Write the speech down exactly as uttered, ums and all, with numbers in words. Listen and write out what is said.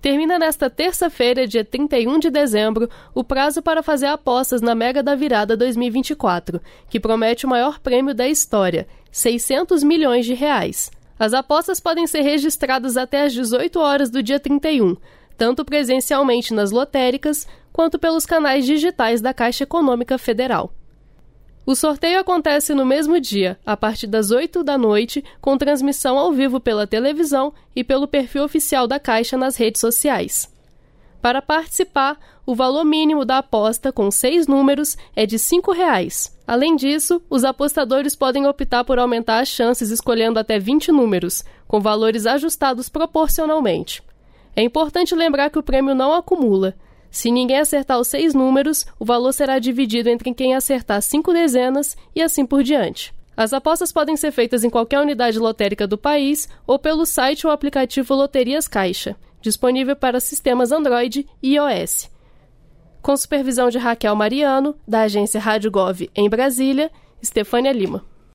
Termina nesta terça-feira, dia trinta e um de dezembro, o prazo para fazer apostas na Mega da Virada dois mil e vinte e quatro, que promete o maior prêmio da história, seiscentos milhões de reais. As apostas podem ser registradas até às dezoito horas do dia trinta e um, tanto presencialmente nas lotéricas, quanto pelos canais digitais da Caixa Econômica Federal. O sorteio acontece no mesmo dia, a partir das oito da noite, com transmissão ao vivo pela televisão e pelo perfil oficial da Caixa nas redes sociais. Para participar, o valor mínimo da aposta, com seis números, é de cinco reais. Além disso, os apostadores podem optar por aumentar as chances escolhendo até vinte números, com valores ajustados proporcionalmente. É importante lembrar que o prêmio não acumula. Se ninguém acertar os seis números, o valor será dividido entre quem acertar cinco dezenas e assim por diante. As apostas podem ser feitas em qualquer unidade lotérica do país ou pelo site ou aplicativo Loterias Caixa, disponível para sistemas Android e iOS. Com supervisão de Raquel Mariano, da agência Rádio Gov em Brasília, Estefânia Lima.